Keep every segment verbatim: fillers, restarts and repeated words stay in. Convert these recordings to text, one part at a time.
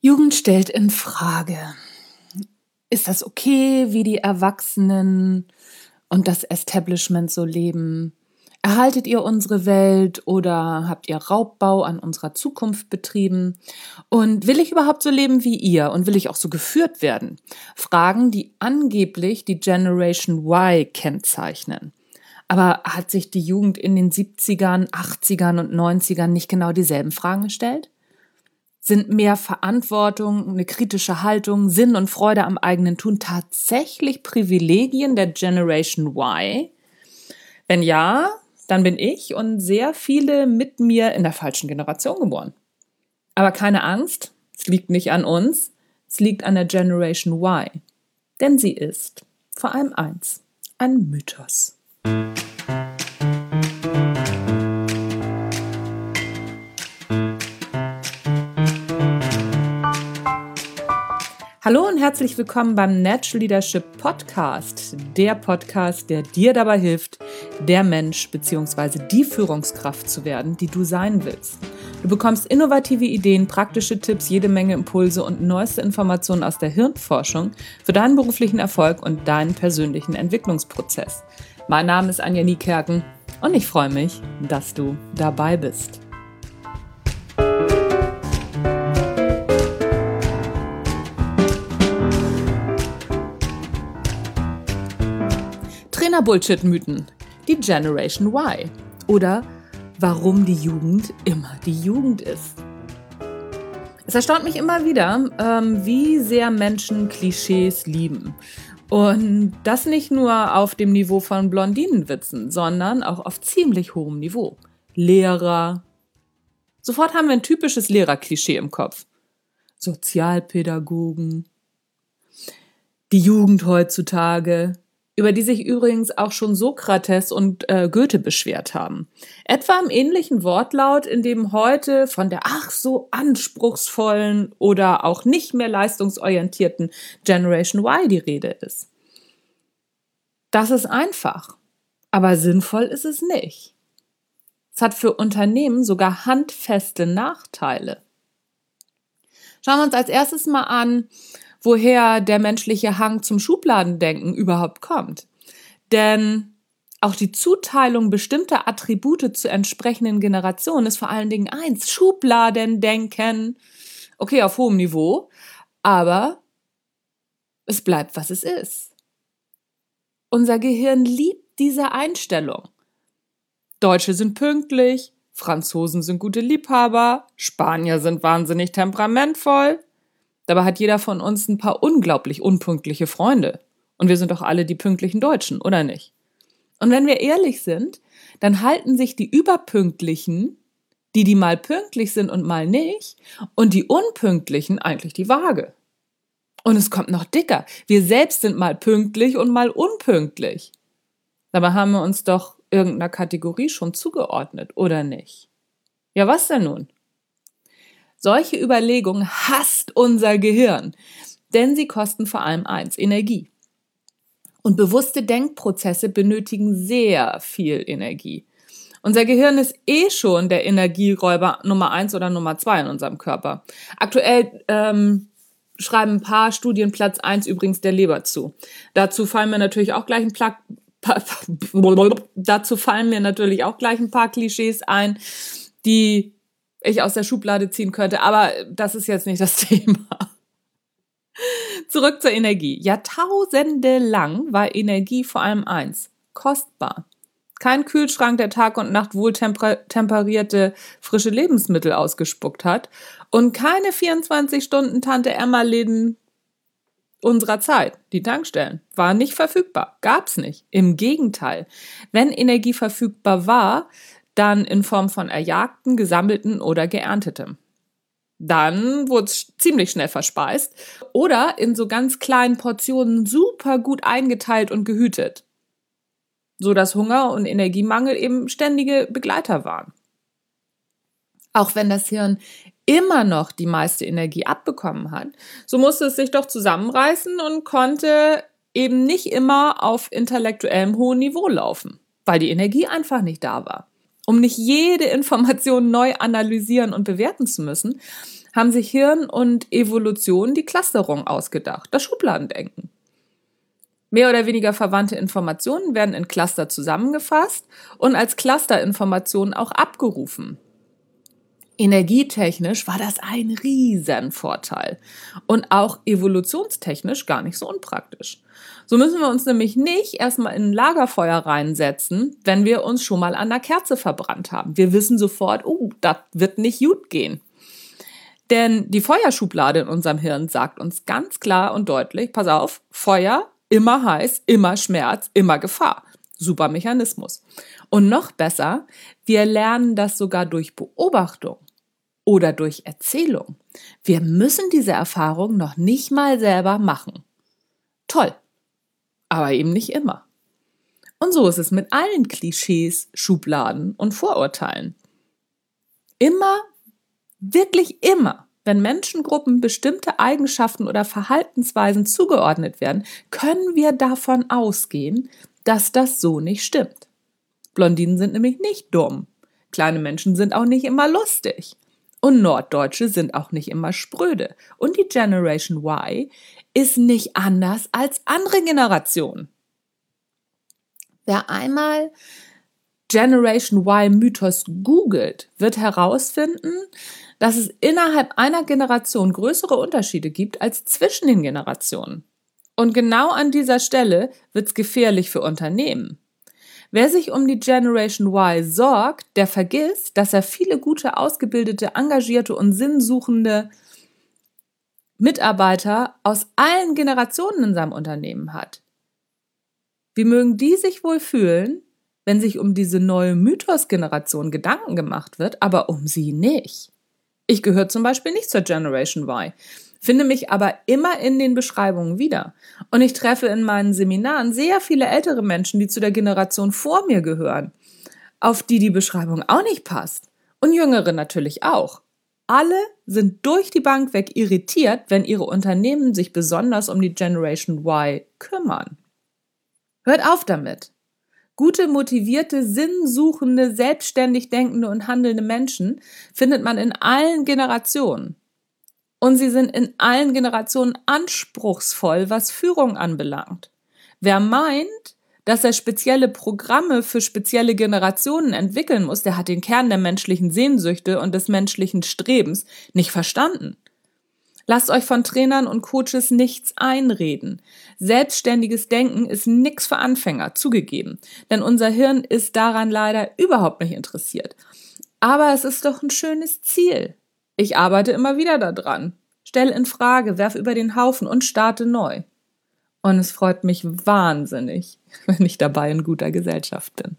Jugend stellt in Frage: Ist das okay, wie die Erwachsenen und das Establishment so leben? Erhaltet ihr unsere Welt oder habt ihr Raubbau an unserer Zukunft betrieben? Und will ich überhaupt so leben wie ihr? Und will ich auch so geführt werden? Fragen, die angeblich die Generation Y kennzeichnen. Aber hat sich die Jugend in den siebzigern, achtzigern und neunzigern nicht genau dieselben Fragen gestellt? Sind mehr Verantwortung, eine kritische Haltung, Sinn und Freude am eigenen Tun tatsächlich Privilegien der Generation Y? Wenn ja, dann bin ich und sehr viele mit mir in der falschen Generation geboren. Aber keine Angst, es liegt nicht an uns, es liegt an der Generation Y. Denn sie ist vor allem eins: ein Mythos. Hallo und herzlich willkommen beim Natural Leadership Podcast, der Podcast, der dir dabei hilft, der Mensch bzw. die Führungskraft zu werden, die du sein willst. Du bekommst innovative Ideen, praktische Tipps, jede Menge Impulse und neueste Informationen aus der Hirnforschung für deinen beruflichen Erfolg und deinen persönlichen Entwicklungsprozess. Mein Name ist Anja Niekerken und ich freue mich, dass du dabei bist. Trainer-Bullshit-Mythen, die Generation Y oder warum die Jugend immer die Jugend ist. Es erstaunt mich immer wieder, ähm, wie sehr Menschen Klischees lieben. Und das nicht nur auf dem Niveau von Blondinenwitzen, sondern auch auf ziemlich hohem Niveau. Lehrer. Sofort haben wir ein typisches Lehrerklischee im Kopf. Sozialpädagogen. Die Jugend heutzutage, über die sich übrigens auch schon Sokrates und äh, Goethe beschwert haben. Etwa im ähnlichen Wortlaut, in dem heute von der ach so anspruchsvollen oder auch nicht mehr leistungsorientierten Generation Y die Rede ist. Das ist einfach, aber sinnvoll ist es nicht. Es hat für Unternehmen sogar handfeste Nachteile. Schauen wir uns als erstes mal an, woher der menschliche Hang zum Schubladendenken überhaupt kommt. Denn auch die Zuteilung bestimmter Attribute zu entsprechenden Generationen ist vor allen Dingen eins: Schubladendenken. Okay, auf hohem Niveau, aber es bleibt, was es ist. Unser Gehirn liebt diese Einstellung. Deutsche sind pünktlich, Franzosen sind gute Liebhaber, Spanier sind wahnsinnig temperamentvoll. Dabei hat jeder von uns ein paar unglaublich unpünktliche Freunde. Und wir sind doch alle die pünktlichen Deutschen, oder nicht? Und wenn wir ehrlich sind, dann halten sich die Überpünktlichen, die, die mal pünktlich sind und mal nicht, und die Unpünktlichen eigentlich die Waage. Und es kommt noch dicker. Wir selbst sind mal pünktlich und mal unpünktlich. Dabei haben wir uns doch irgendeiner Kategorie schon zugeordnet, oder nicht? Ja, was denn nun? Solche Überlegungen hasst unser Gehirn, denn sie kosten vor allem eins: Energie. Und bewusste Denkprozesse benötigen sehr viel Energie. Unser Gehirn ist eh schon der Energieräuber Nummer eins oder Nummer zwei in unserem Körper. Aktuell ähm, schreiben ein paar Studien Platz eins übrigens der Leber zu. Dazu fallen mir natürlich auch gleich ein Pla- pa- Dazu fallen mir natürlich auch gleich ein paar Klischees ein, die ich aus der Schublade ziehen könnte, aber das ist jetzt nicht das Thema. Zurück zur Energie. Jahrtausende lang war Energie vor allem eins: kostbar. Kein Kühlschrank, der Tag und Nacht wohltemperierte frische Lebensmittel ausgespuckt hat, und keine vierundzwanzig-Stunden-Tante-Emma-Läden unserer Zeit. Die Tankstellen waren nicht verfügbar, gab's nicht. Im Gegenteil, wenn Energie verfügbar war, dann in Form von erjagten, gesammelten oder geerntetem. Dann wurde es ziemlich schnell verspeist oder in so ganz kleinen Portionen super gut eingeteilt und gehütet, so dass Hunger und Energiemangel eben ständige Begleiter waren. Auch wenn das Hirn immer noch die meiste Energie abbekommen hat, so musste es sich doch zusammenreißen und konnte eben nicht immer auf intellektuellem hohem Niveau laufen, weil die Energie einfach nicht da war. Um nicht jede Information neu analysieren und bewerten zu müssen, haben sich Hirn und Evolution die Clusterung ausgedacht, das Schubladendenken. Mehr oder weniger verwandte Informationen werden in Cluster zusammengefasst und als Clusterinformationen auch abgerufen. Energietechnisch war das ein Riesenvorteil und auch evolutionstechnisch gar nicht so unpraktisch. So müssen wir uns nämlich nicht erstmal in ein Lagerfeuer reinsetzen, wenn wir uns schon mal an der Kerze verbrannt haben. Wir wissen sofort, oh, das wird nicht gut gehen. Denn die Feuerschublade in unserem Hirn sagt uns ganz klar und deutlich, pass auf, Feuer, immer heiß, immer Schmerz, immer Gefahr. Super Mechanismus. Und noch besser, wir lernen das sogar durch Beobachtung oder durch Erzählung. Wir müssen diese Erfahrung noch nicht mal selber machen. Toll, aber eben nicht immer. Und so ist es mit allen Klischees, Schubladen und Vorurteilen. Immer, wirklich immer, wenn Menschengruppen bestimmte Eigenschaften oder Verhaltensweisen zugeordnet werden, können wir davon ausgehen, dass das so nicht stimmt. Blondinen sind nämlich nicht dumm. Kleine Menschen sind auch nicht immer lustig. Und Norddeutsche sind auch nicht immer spröde. Und die Generation Y ist nicht anders als andere Generationen. Wer einmal Generation Y-Mythos googelt, wird herausfinden, dass es innerhalb einer Generation größere Unterschiede gibt als zwischen den Generationen. Und genau an dieser Stelle wird es gefährlich für Unternehmen. Wer sich um die Generation Y sorgt, der vergisst, dass er viele gute, ausgebildete, engagierte und sinnsuchende Mitarbeiter aus allen Generationen in seinem Unternehmen hat. Wie mögen die sich wohl fühlen, wenn sich um diese neue Mythos-Generation Gedanken gemacht wird, aber um sie nicht? Ich gehöre zum Beispiel nicht zur Generation Y, finde mich aber immer in den Beschreibungen wieder. Und ich treffe in meinen Seminaren sehr viele ältere Menschen, die zu der Generation vor mir gehören, auf die die Beschreibung auch nicht passt. Und Jüngere natürlich auch. Alle sind durch die Bank weg irritiert, wenn ihre Unternehmen sich besonders um die Generation Y kümmern. Hört auf damit. Gute, motivierte, sinnsuchende, selbstständig denkende und handelnde Menschen findet man in allen Generationen. Und sie sind in allen Generationen anspruchsvoll, was Führung anbelangt. Wer meint, dass er spezielle Programme für spezielle Generationen entwickeln muss, der hat den Kern der menschlichen Sehnsüchte und des menschlichen Strebens nicht verstanden. Lasst euch von Trainern und Coaches nichts einreden. Selbstständiges Denken ist nichts für Anfänger, zugegeben. Denn unser Hirn ist daran leider überhaupt nicht interessiert. Aber es ist doch ein schönes Ziel. Ich arbeite immer wieder daran. Stelle in Frage, werf über den Haufen und starte neu. Und es freut mich wahnsinnig, wenn ich dabei in guter Gesellschaft bin.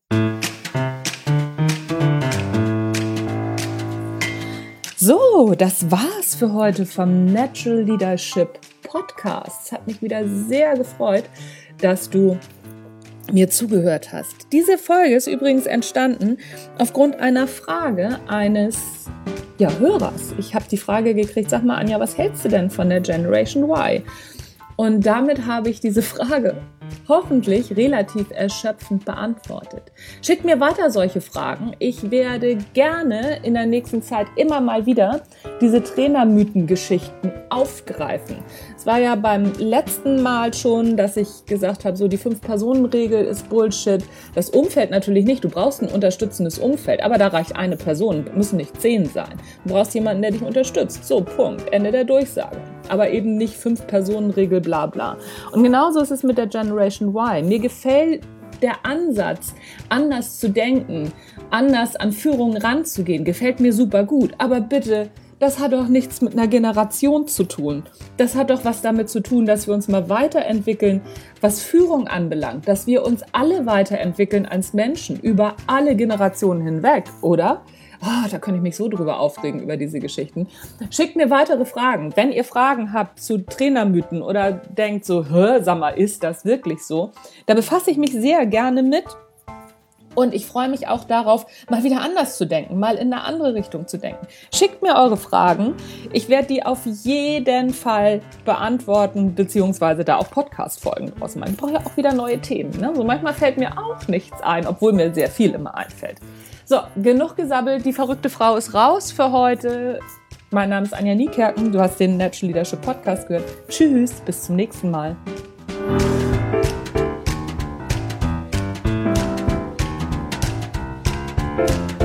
So, das war's für heute vom Natural Leadership Podcast. Es hat mich wieder sehr gefreut, dass du mir zugehört hast. Diese Folge ist übrigens entstanden aufgrund einer Frage eines ja, Hörers. Ich habe die Frage gekriegt, sag mal Anja, was hältst du denn von der Generation Y? Und damit habe ich diese Frage hoffentlich relativ erschöpfend beantwortet. Schickt mir weiter solche Fragen. Ich werde gerne in der nächsten Zeit immer mal wieder diese Trainermythen-Geschichten aufgreifen. Es war ja beim letzten Mal schon, dass ich gesagt habe, so die Fünf-Personen-Regel ist Bullshit. Das Umfeld natürlich nicht. Du brauchst ein unterstützendes Umfeld, aber da reicht eine Person, müssen nicht zehn sein. Du brauchst jemanden, der dich unterstützt. So, Punkt. Ende der Durchsage. Aber eben nicht Fünf-Personen-Regel, bla bla. Und genauso ist es mit der Generation Y. Mir gefällt der Ansatz, anders zu denken, anders an Führung ranzugehen, gefällt mir super gut. Aber bitte, das hat doch nichts mit einer Generation zu tun. Das hat doch was damit zu tun, dass wir uns mal weiterentwickeln, was Führung anbelangt. Dass wir uns alle weiterentwickeln als Menschen über alle Generationen hinweg, oder? Oh, da könnte ich mich so drüber aufregen, über diese Geschichten. Schickt mir weitere Fragen. Wenn ihr Fragen habt zu Trainermythen oder denkt so, hä, sag mal, ist das wirklich so? Da befasse ich mich sehr gerne mit. Und ich freue mich auch darauf, mal wieder anders zu denken, mal in eine andere Richtung zu denken. Schickt mir eure Fragen. Ich werde die auf jeden Fall beantworten, beziehungsweise da auch Podcast-Folgen draus machen. Ich brauche ja auch wieder neue Themen. Ne? So manchmal fällt mir auch nichts ein, obwohl mir sehr viel immer einfällt. So, genug gesabbelt. Die verrückte Frau ist raus für heute. Mein Name ist Anja Niekerken, du hast den Natural Leadership Podcast gehört. Tschüss, bis zum nächsten Mal. Thank you.